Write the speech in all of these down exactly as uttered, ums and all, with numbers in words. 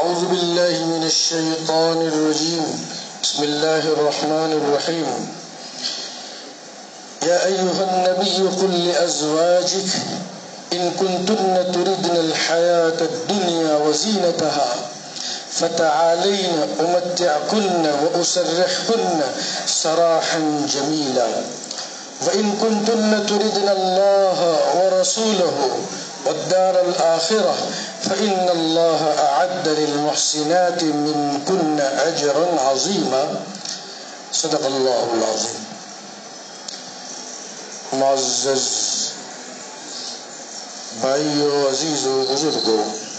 أعوذ بالله من الشيطان الرجيم بسم الله الرحمن الرحيم يا أيها النبي قل لأزواجك إن كنتن تردن الحياة الدنيا وزينتها فتعالين أمتعكن وأسرحكن سراحا جميلا وإن كنتن تردن الله ورسوله والدار الآخرة فإن الله أعد للمحسنات منكن أجرا عظيما صدق الله العظيم. معزز بھائیو، عزیزو، بزرگو،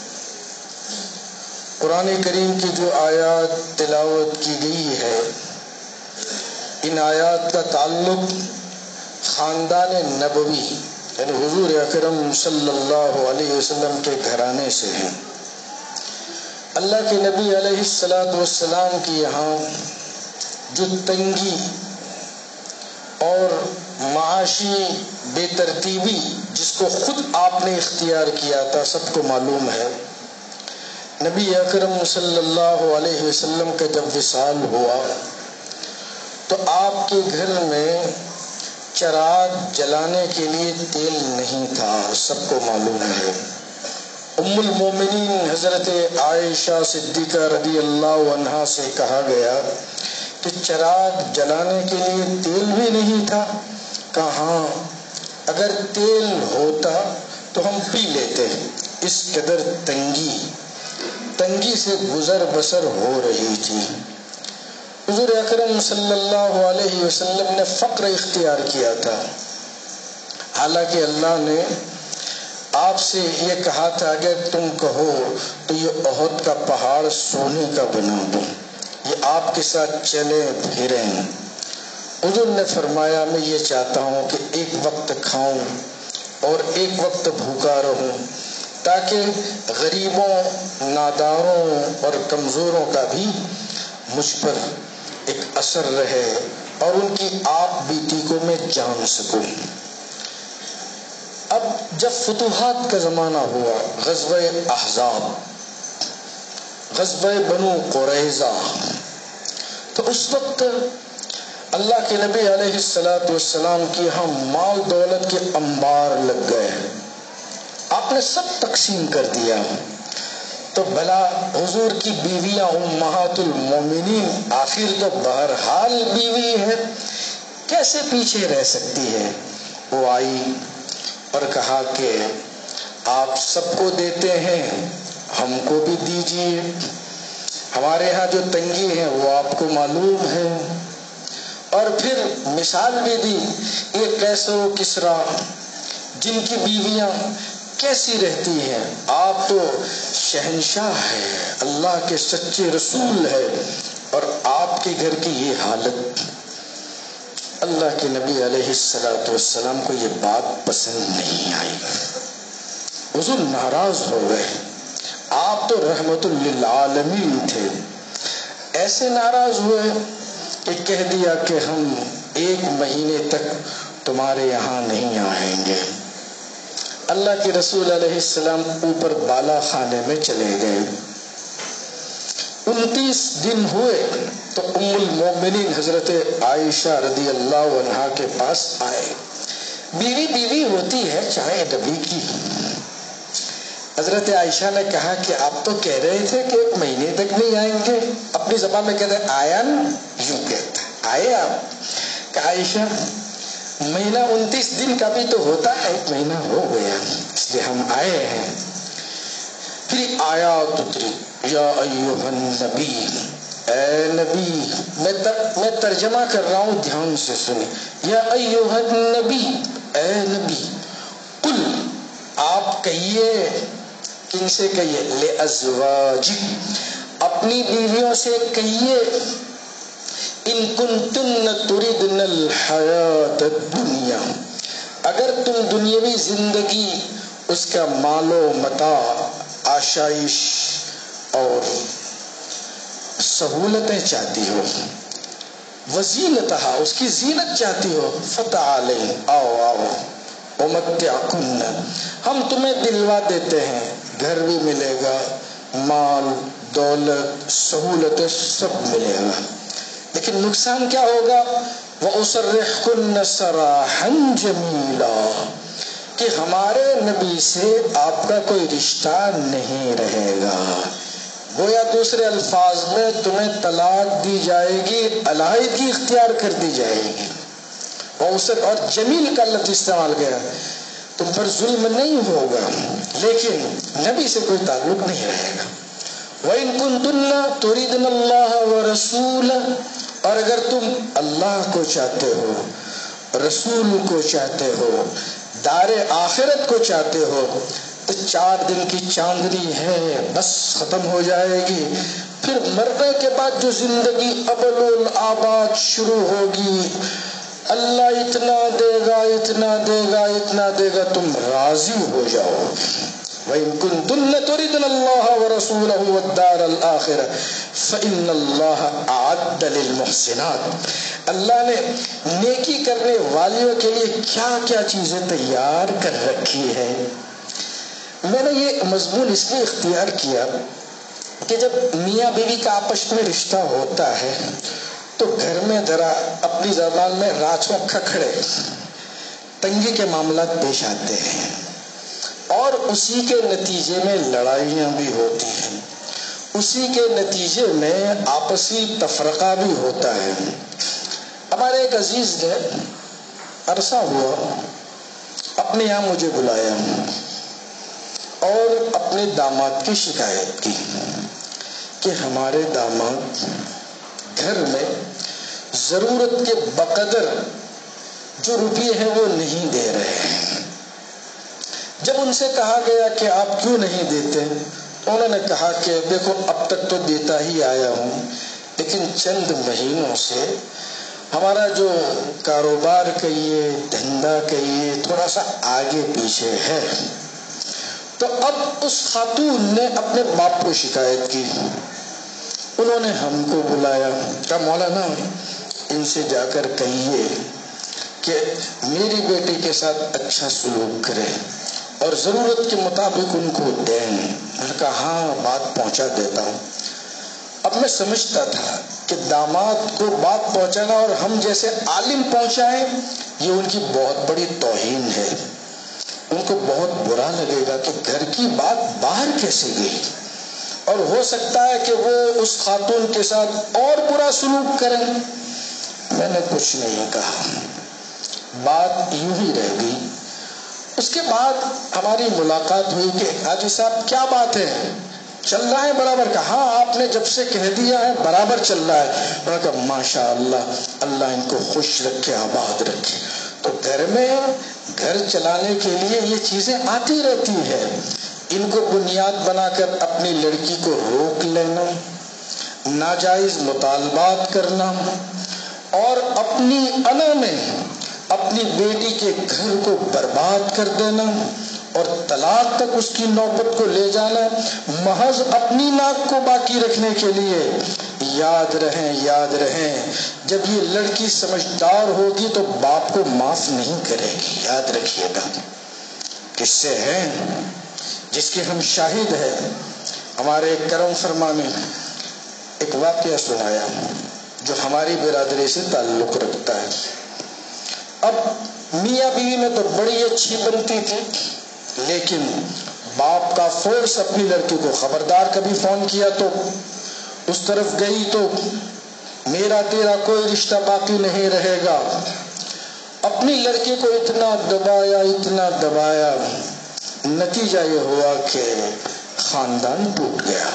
قرآن کریم کی جو آیات تلاوت کی گئی ہے، ان آیات کا تعلق خاندان نبوی یعنی حضور اکرم صلی اللہ علیہ وسلم کے گھرانے سے ہیں۔ اللہ کے نبی علیہ الصلاۃ والسلام کی یہاں جو تنگی اور معاشی بے ترتیبی جس کو خود آپ نے اختیار کیا تھا، سب کو معلوم ہے۔ نبی اکرم صلی اللہ علیہ وسلم کا جب وصال ہوا تو آپ کے گھر میں چراغ جلانے کے لیے تیل نہیں تھا، سب کو معلوم ہے۔ ام المومنین حضرت عائشہ صدیقہ رضی اللہ عنہا سے کہا گیا کہ چراغ جلانے کے لیے تیل بھی نہیں تھا۔ کہاں اگر تیل ہوتا تو ہم پی لیتے، اس قدر تنگی تنگی سے گزر بسر ہو رہی تھی۔ حضور اکرم صلی اللہ علیہ وسلم نے فقر اختیار کیا تھا، حالانکہ اللہ نے آپ سے یہ کہا تھا اگر تم کہو تو یہ احد کا پہاڑ سونے کا بنا دوں، یہ آپ کے ساتھ چلے پھریں۔ حضور نے فرمایا میں یہ چاہتا ہوں کہ ایک وقت کھاؤں اور ایک وقت بھوکا رہوں، تاکہ غریبوں، ناداروں اور کمزوروں کا بھی مجھ پر ایک اثر رہے اور ان کی آپ بیتی کو میں جان سکوں۔ اب جب فتوحات کا زمانہ ہوا، غزوہ احزاب، غزوہ بنو قریظہ، تو اس وقت اللہ کے نبی علیہ الصلاۃ والسلام کی ہم مال دولت کے انبار لگ گئے، آپ نے سب تقسیم کر دیا۔ تو بھلا حضور کی بیویاں امہات المومنین آخر تو بہرحال بیوی ہے، کیسے پیچھے رہ سکتی ہے؟ وہ آئی اور کہا کہ آپ سب کو دیتے ہیں، ہم کو بھی دیجیے، ہمارے ہاں جو تنگی ہے وہ آپ کو معلوم ہے۔ اور پھر مثال بھی دی، یہ قیصر و کسریٰ جن کی بیویاں کیسی رہتی ہیں، آپ تو شہنشاہ ہے، اللہ کے سچے رسول ہے، اور آپ کے گھر کی یہ حالت۔ اللہ کے نبی علیہ الصلاۃ والسلام کو یہ بات پسند نہیں آئی، حضور ناراض ہو گئے۔ آپ تو رحمت للعالمین تھے، ایسے ناراض ہوئے کہ کہہ دیا کہ ہم ایک مہینے تک تمہارے یہاں نہیں آئیں گے۔ اللہ کے رسول علیہ السلام اوپر بالا خانے میں چلے گئے۔ انتیس دن ہوئے تو ام المومنین حضرت عائشہ رضی اللہ عنہا کے پاس آئے۔ بیوی بیوی ہوتی ہے چاہے نبی کی۔ حضرت عائشہ نے کہا کہ آپ تو کہہ رہے تھے کہ ایک مہینے تک نہیں آئیں گے، اپنی زبان میں کہتے ہیں آیا نا، یوں کہتے ہیں آئے آپ۔ کہ عائشہ مہینہ انتیس دن کا بھی تو ہوتا ہے، ایک مہینہ ہو گیا اس لیے ہم آئے ہیں۔ پھر آیات اتری، یا ایھا النبی، اے نبی، میں تر میں ترجمہ کر رہا ہوں، دھیان سے سنیں۔ یا ایھا النبی، اے نبی، قل، آپ کہیے، کن سے کہیے؟ لازواجک، اپنی بیویوں سے کہیے، ان کنتن تردن الحیات الدنیا، اگر تم دنیاوی زندگی، اس کا مال و متاع، آشائش اور سہولتیں چاہتی ہو، وزینتہا، اس کی زینت چاہتی ہو، فتعالین، آؤ آؤ، امتعکن، ہم تمہیں دلوا دیتے ہیں، گھر بھی ملے گا، مال دولت، سہولت سب ملے گا، لیکن نقصان کیا ہوگا؟ وَأُسَرِّحْكُنَّ سَرَاحًا جَمِيلًا، کہ ہمارے نبی سے آپ کا کوئی رشتہ نہیں رہے گا۔ گویا دوسرے الفاظ میں تمہیں طلاق دی جائے گی، علیحدگی اختیار کر دی جائے گی۔ اور جمیل کا لفظ استعمال کیا، تم پر ظلم نہیں ہوگا، لیکن نبی سے کوئی تعلق نہیں رہے گا۔ وَإِن كُنتُنَّ تُرِيدْنَ اللَّهَ وَرَسُولَهُ، اور اگر تم اللہ کو چاہتے ہو، رسول کو چاہتے ہو، دار آخرت کو چاہتے ہو، تو چار دن کی چاندنی ہے، بس ختم ہو جائے گی، پھر مرنے کے بعد جو زندگی ابد الآباد شروع ہوگی، اللہ اتنا دے گا اتنا دے گا اتنا دے گا، تم راضی ہو جاؤ گے۔ وَإِن كُنتُنَّ تُرِدْنَ اللَّهَ وَرَسُولَهُ وَالدَّارَ الْآخِرَةَ فَإِنَّ اللَّهَ أَعَدَّ لِلْمُحْسِنَاتِ، اللہ نے نیکی کرنے والیوں کے لیے کیا کیا چیزیں تیار کر رکھی ہے۔ میں نے یہ مضمون اس لیے اختیار کیا کہ جب میاں بیوی کا آپس میں رشتہ ہوتا ہے تو گھر میں ذرا اپنی زبان میں راچوں کھکھڑے تنگی کے معاملات پیش آتے ہیں، اور اسی کے نتیجے میں لڑائیاں بھی ہوتی ہیں، اسی کے نتیجے میں آپسی تفرقہ بھی ہوتا ہے۔ ہمارے ایک عزیز نے عرصہ ہوا اپنے یہاں مجھے بلایا اور اپنے داماد کی شکایت کی کہ ہمارے داماد گھر میں ضرورت کے بقدر جو روپیے ہیں وہ نہیں دے رہے ہیں۔ جب ان سے کہا گیا کہ آپ کیوں نہیں دیتے، انہوں نے کہا کہ دیکھو اب تک تو دیتا ہی آیا ہوں، لیکن چند مہینوں سے ہمارا جو کاروبار کہیے، دھندا کہیے، تھوڑا سا آگے پیچھے ہے، تو اب اس خاتون نے اپنے باپ کو شکایت کی۔ انہوں نے ہم کو بلایا، کہا مولانا ان سے جا کر کہیے کہ میری بیٹی کے ساتھ اچھا سلوک کرے اور ضرورت کے مطابق ان کو دیں۔ میں نے کہا ہاں بات پہنچا دیتا ہوں۔ اب میں سمجھتا تھا کہ داماد کو بات پہنچانا اور ہم جیسے عالم پہنچائیں یہ ان کی بہت بڑی توہین ہے، ان کو بہت برا لگے گا کہ گھر کی بات باہر کیسے گئی، اور ہو سکتا ہے کہ وہ اس خاتون کے ساتھ اور برا سلوک کریں۔ میں نے کچھ نہیں کہا، بات یوں ہی رہ گئی۔ اس کے بعد ہماری ملاقات ہوئی کہ حاجی صاحب کیا بات ہے، چل رہا ہے برابر؟ کا ہاں آپ نے جب سے کہہ دیا ہے برابر چل رہا ہے۔ میں نے کہا ماشاء اللہ، اللہ ان کو خوش رکھے، آباد رکھے۔ تو گھر میں گھر چلانے کے لیے یہ چیزیں آتی رہتی ہے، ان کو بنیاد بنا کر اپنی لڑکی کو روک لینا، ناجائز مطالبات کرنا، اور اپنی انا میں اپنی بیٹی کے گھر کو برباد کر دینا اور طلاق تک اس کی نوبت کو لے جانا، محض اپنی ناک کو باقی رکھنے کے لیے۔ یاد رہیں یاد رہیں جب یہ لڑکی سمجھدار ہوگی تو باپ کو معاف نہیں کرے گی، یاد رکھیے گا۔ قصے ہیں جس کے ہم شاہد ہیں۔ ہمارے کرم فرما میں ایک واقعہ سنایا جو ہماری برادری سے تعلق رکھتا ہے۔ اب میاں بیوی میں تو بڑی اچھی بنتی تھی، لیکن باپ کا فورس اپنی لڑکی کو خبردار، کبھی فون کیا تو اس طرف گئی تو میرا تیرا کوئی رشتہ باقی نہیں رہے گا۔ اپنی لڑکی کو اتنا دبایا اتنا دبایا، نتیجہ یہ ہوا کہ خاندان ٹوٹ گیا۔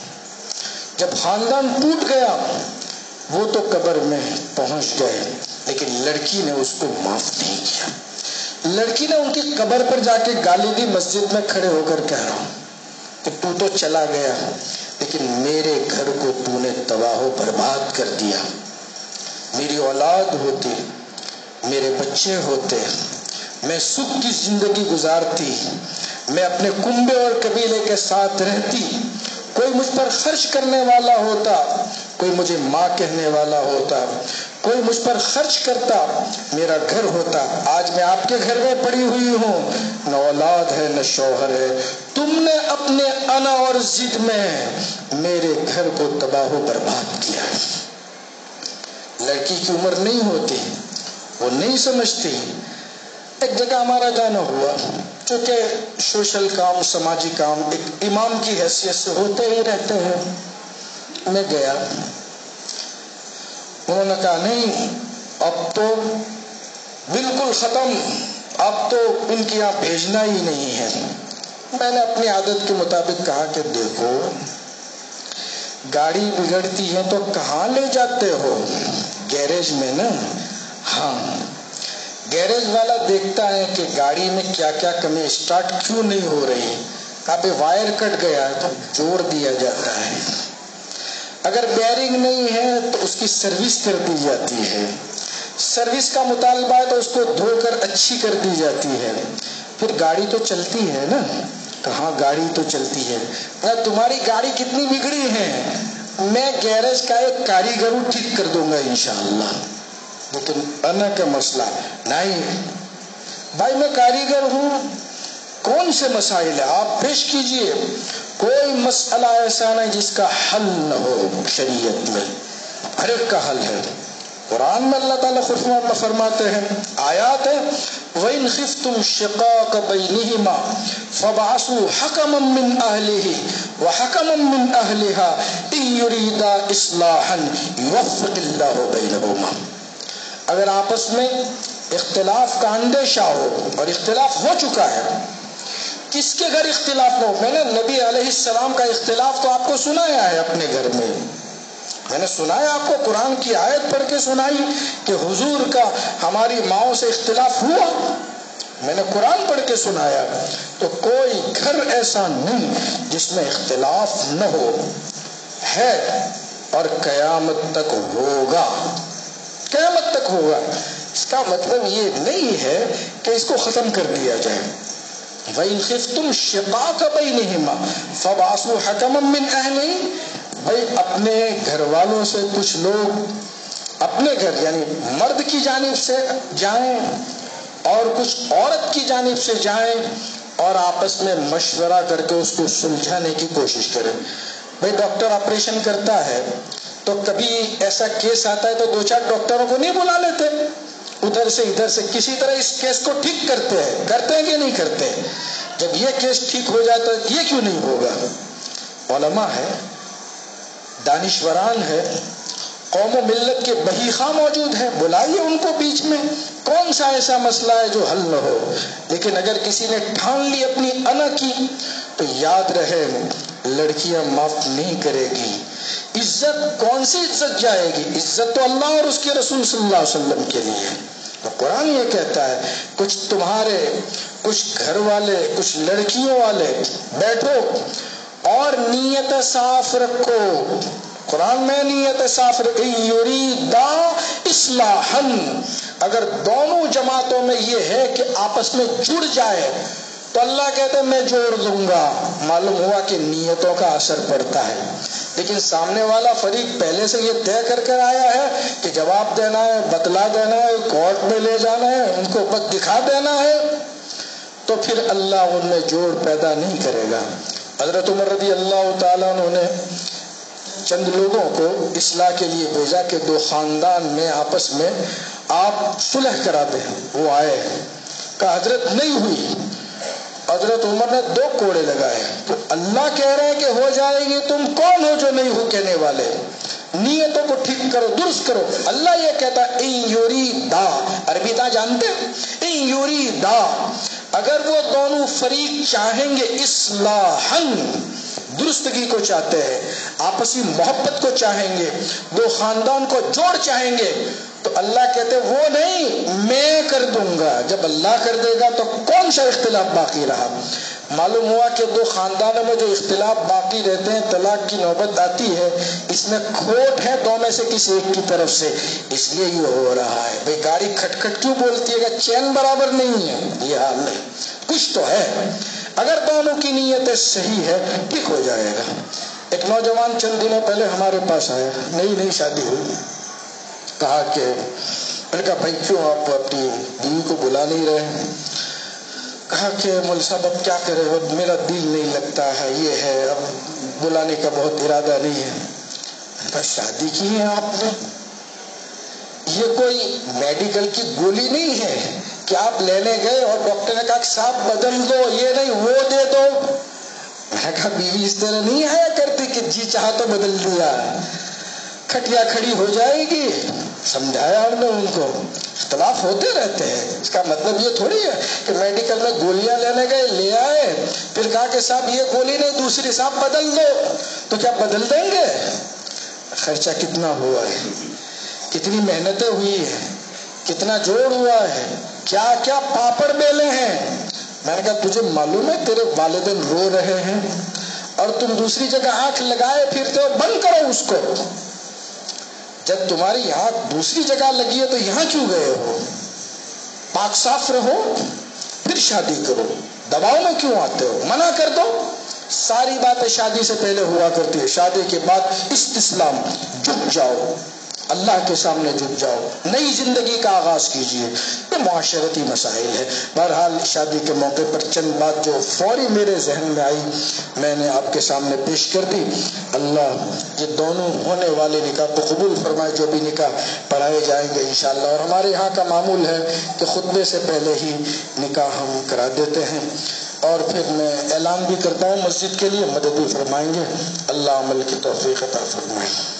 جب خاندان ٹوٹ گیا وہ تو قبر میں پہنچ گئے، لیکن لڑکی نے اس کو معاف نہیں کیا۔ لڑکی نے ان کی قبر پر جا کے گالی دی، مسجد میں کھڑے ہو کر کہہ رہا ہوں کہ تو تو چلا گیا، لیکن میرے گھر کو تو نے تباہ و برباد کر دیا۔ میری اولاد ہوتی، میرے بچے ہوتے، میں سکھ کی زندگی گزارتی، میں اپنے کنبے اور قبیلے کے ساتھ رہتی، کوئی مجھ پر خرچ کرنے والا ہوتا، کوئی مجھے ماں کہنے والا ہوتا، کوئی مجھ پر خرچ کرتا، میرا گھر ہوتا۔ آج میں آپ کے گھر میں پڑی ہوئی ہوں، نہ اولاد ہے نہ شوہر ہے۔ تم نے اپنے انا اور ضد میں میرے گھر کو تباہ و برباد کیا. لڑکی کی عمر نہیں ہوتی, وہ نہیں سمجھتی. ایک جگہ ہمارا جانا ہوا, چونکہ سوشل کام, سماجی کام ایک امام کی حیثیت سے ہوتے ہی رہتے ہیں. میں گیا, انہوں نے کہا نہیں اب تو بالکل ختم, اب تو ان کے یہاں بھیجنا ہی نہیں ہے. میں نے اپنی عادت کے مطابق کہا کہ دیکھو گاڑی بگڑتی ہے تو کہاں لے جاتے ہو؟ گیریج میں نا. ہاں, گیریج والا دیکھتا ہے کہ گاڑی میں کیا کیا کمی, اسٹارٹ کیوں نہیں ہو رہی. کہا بھئی وائر کٹ گیا ہے تو جوڑ دیا جاتا ہے, اگر بیئرنگ نہیں ہے تو اس کی سروس کر دی جاتی ہے, سروس کا مطالبہ ہے تو اس کو دھو کر اچھی کر دی جاتی ہے, پھر گاڑی تو چلتی ہے نا. کہاں گاڑی تو چلتی ہے. تمہاری گاڑی کتنی بگڑی ہے, میں گیریج کا ایک کاریگر ٹھیک کر دوں گا انشاءاللہ. لیکن انا کا مسئلہ نہیں بھائی, میں کاریگر ہوں, کون سے مسائل ہیں آپ پیش کیجئے. کوئی مسئلہ ایسا نہیں جس کا حل نہ ہو شریعت میں, ہر ایک کا حل ہے. قرآن میں اللہ تعالیٰ خود فرماتے ہیں, آیات ہے وَإِنْ خِفْتُمْ شِقَاقَ بَيْنِهِمَا فَبَعَثُوا حَكَمًا مِّنْ أَهْلِهِ وَحَكَمًا مِّنْ أَهْلِهَا إِنْ يُرِيدَا إِصْلَاحًا يُوَفِّقِ اللَّهُ بَيْنَهُمَا. اگر آپس میں اختلاف کا اندیشہ ہو, اور اختلاف ہو چکا ہے, کس کے گھر اختلاف نہ ہو. میں نے نبی علیہ السلام کا اختلاف تو آپ کو سنایا ہے اپنے گھر میں, میں نے سنایا آپ کو, قرآن کی آیت پڑھ کے سنائی کہ حضور کا ہماری ماؤں سے اختلاف ہوا, میں نے قرآن پڑھ کے سنایا. تو کوئی گھر ایسا نہیں جس میں اختلاف نہ ہو, ہے اور قیامت تک ہوگا, قیامت تک ہوگا. اس کا مطلب یہ نہیں ہے کہ اس کو ختم کر دیا جائے. وَإِنْ خِفْتُمْ شِقَاقَ بَيْنِهِمَا فَبَعَثُوا حَكَمًا مِّنْ أَهْلِهِ. بھائی اپنے گھر والوں سے کچھ لوگ اپنے گھر یعنی مرد کی جانب سے جائیں اور کچھ عورت کی جانب سے جائیں, اور آپس میں مشورہ کر کے اس کو سلجھانے کی کوشش کریں. بھائی ڈاکٹر آپریشن کرتا ہے تو کبھی ایسا کیس آتا ہے تو دو چار ڈاکٹروں کو نہیں بلا لیتے, ادھر سے ادھر سے کسی طرح اس کیس کو ٹھیک کرتے ہیں, کرتے ہیں کہ نہیں کرتے. جب یہ کیس ٹھیک ہو جاتا ہے یہ کیوں نہیں ہوگا. علماء ہے, دانشوران ہے, قوم و ملت کے بہی خواہ موجود ہیں, بلائیے ان کو بیچ میں. کون سا ایسا مسئلہ ہے جو حل نہ ہو. لیکن اگر کسی نے ٹھان لی اپنی انا کی تو یاد رہے لڑکیاں معاف نہیں کرے گی. عزت کون سی عزت جائے گی, عزت تو اللہ اور اس کے رسول صلی اللہ علیہ وسلم کے لیے. تو قرآن یہ کہتا ہے کچھ تمہارے کچھ گھر والے کچھ لڑکیوں والے بیٹھو اور نیت صاف رکھو. قرآن میں نیت صاف رکھی, یریدا اصلاحا, اگر دونوں جماعتوں میں یہ ہے کہ آپس میں جڑ جائے تو اللہ کہتے ہیں میں جوڑ دوں گا. معلوم ہوا کہ نیتوں کا اثر پڑتا ہے. لیکن سامنے والا فریق پہلے سے یہ طے کر کر آیا ہے کہ جواب دینا ہے, بتلا دینا ہے, کورٹ میں لے جانا ہے, ان کو بس دکھا دینا ہے, تو پھر اللہ ان میں جوڑ پیدا نہیں کرے گا. حضرت عمر رضی اللہ تعالیٰ عنہ نے چند لوگوں کو اصلاح کے لیے بھیجا کہ دو خاندان میں آپس میں آپ صلح کرا دیں. وہ آئے, کہا حضرت نہیں ہوئی. حضرت عمر نے دو کوڑے لگائے, تو اللہ کہہ رہے ہیں کہ ہو جائے گی, تم کون ہو جو نہیں ہو کہنے والے. نیتوں کو ٹھیک کرو, درست کرو. اللہ یہ کہتا ہے ان یریدا, عربی دا جانتے, ان یریدا, اگر وہ دونوں فریق چاہیں گے اصلاحاً, درستگی کو چاہتے ہیں, آپسی محبت کو چاہیں گے, دو خاندان کو جوڑ چاہیں گے, تو اللہ کہتے وہ نہیں میں کر دوں گا. جب اللہ کر دے گا تو کون سا اختلاف باقی رہا. معلوم ہوا کہ دو خاندانوں میں جو اختلاف باقی رہتے ہیں, طلاق کی نوبت آتی ہے, اس میں کھوٹ ہے دو میں سے کسی ایک کی طرف سے, اس لیے یہ ہو رہا ہے. بھئی گاڑی کھٹ کھٹ کیوں بولتی ہے کہ چین برابر نہیں ہے, یہ حال نہیں, کچھ تو ہے. اگر دونوں کی نیت صحیح ہے ٹھیک ہو جائے گا. ایک نوجوان چند دنوں پہلے ہمارے پاس آیا, نئی نئی شادی ہوئی, کہا کہ میں نے کہا بھائی کیوں آپ اپنی بیوی کو بلا نہیں رہے. کہا کہ مول صاحب اب کیا کرے, اب میرا دل نہیں لگتا ہے, یہ ہے, اب बुलाने का बहुत इरादा नहीं है। शादी की है आपने, ये कोई मेडिकल की गोली नहीं है कि आप लेने गए और डॉक्टर ने कहा साहब बदल दो, ये नहीं वो दे दो। मैंने कहा बीवी इस तरह नहीं आया करती कि जी चाहा तो बदल दिया, खटिया खड़ी हो जाएगी। समझाया हमने उनको, इख्तलाफ होते रहते हैं, इसका मतलब ये थोड़ी है कि मेडिकल में गोलियां लेने गए, ले आए, फिर कहा कि साहब ये गोली नहीं दूसरी साहब बदल दो, तो क्या बदल देंगे? खर्चा कितना हुआ है, कितनी मेहनतें हुई है, कितना जोड़ हुआ है, क्या क्या पापड़ बेले हैं। मैंने कहा तुझे मालूम है तेरे वालिदैन रो रहे हैं और तुम दूसरी जगह आंख लगाए फिरते हो, बंद करो उसको। जब तुम्हारी आंख दूसरी जगह लगी है तो यहाँ क्यों गए हो? पाक साफ रहो फिर शादी करो, दबाव में क्यों आते हो? मना कर दो। सारी बातें शादी से पहले हुआ करती है, शादी के बाद इस्तिस्लाम, झुक जाओ, अल्लाह के सामने झुक जाओ, नई जिंदगी का आगाज कीजिए। ये मुआशरती मसाइल है। बहरहाल शादी के मौके पर चंद बात जो फौरी मेरे जहन में आई मैंने आपके सामने पेश कर दी। अल्लाह ये दोनों होने वाले निकाह को कबूल फरमाए, जो भी निकाह पढ़ाए जाएंगे इंशाअल्लाह। और हमारे यहाँ का मामूल है कि खुतबे से पहले ही निकाह हम करा देते हैं और फिर मैं ऐलान भी करता हूँ मस्जिद के लिए, मदद भी फरमाएंगे। अल्लाह अमल की तौफीक अता फरमाए।